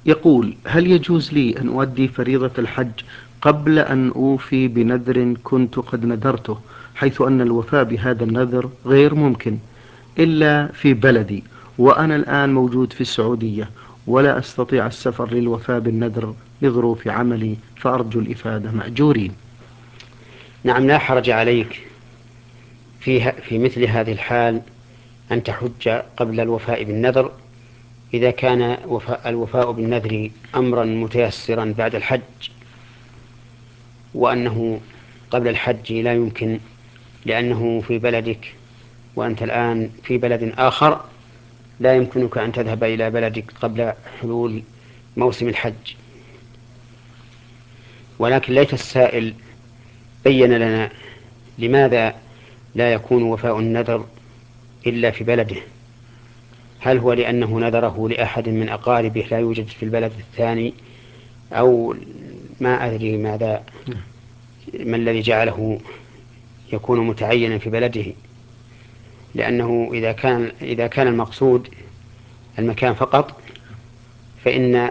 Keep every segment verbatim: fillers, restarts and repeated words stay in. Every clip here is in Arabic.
يقول: هل يجوز لي أن أؤدي فريضة الحج قبل أن أوفي بنذر كنت قد نذرته، حيث أن الوفاء بهذا النذر غير ممكن إلا في بلدي، وأنا الآن موجود في السعودية ولا أستطيع السفر للوفاء بالنذر لظروف عملي، فأرجو الإفادة مأجورين. نعم، لا حرج عليك في في مثل هذه الحال أن تحج قبل الوفاء بالنذر، إذا كان وفاء الوفاء بالنذر أمرا متيسرا بعد الحج، وأنه قبل الحج لا يمكن لأنه في بلدك وأنت الآن في بلد آخر، لا يمكنك أن تذهب إلى بلدك قبل حلول موسم الحج. ولكن ليت السائل بين لنا لماذا لا يكون وفاء النذر إلا في بلده. هل هو لأنه نذره لأحد من أقاربه لا يوجد في البلد الثاني، أو ما أدري ماذا، ما الذي جعله يكون متعينا في بلده؟ لأنه إذا كان إذا كان المقصود المكان فقط، فإن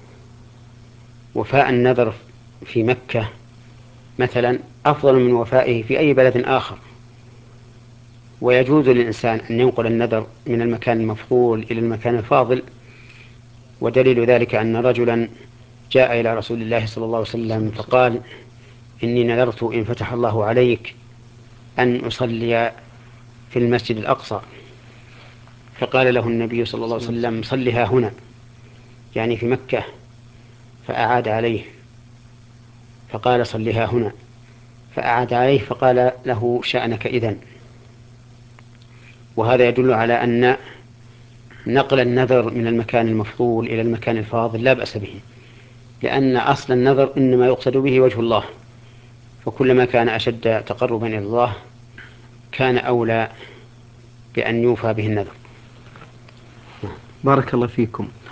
وفاء النذر في مكة مثلا أفضل من وفائه في أي بلد آخر. ويجوز للإنسان أن ينقل النذر من المكان المفضول إلى المكان الفاضل، ودليل ذلك أن رجلا جاء إلى رسول الله صلى الله عليه وسلم فقال: إني نذرت إن فتح الله عليك أن أصلي في المسجد الأقصى. فقال له النبي صلى الله عليه وسلم: صلها هنا، يعني في مكة. فأعاد عليه فقال: صلها هنا. فأعاد عليه فقال له: شأنك إذن. وهذا يدل على أن نقل النذر من المكان المفضول إلى المكان الفاضل لا بأس به، لأن أصل النذر إنما يقصد به وجه الله، فكلما كان أشد تقربا إلى الله كان أولى بأن يوفى به النذر. بارك الله فيكم.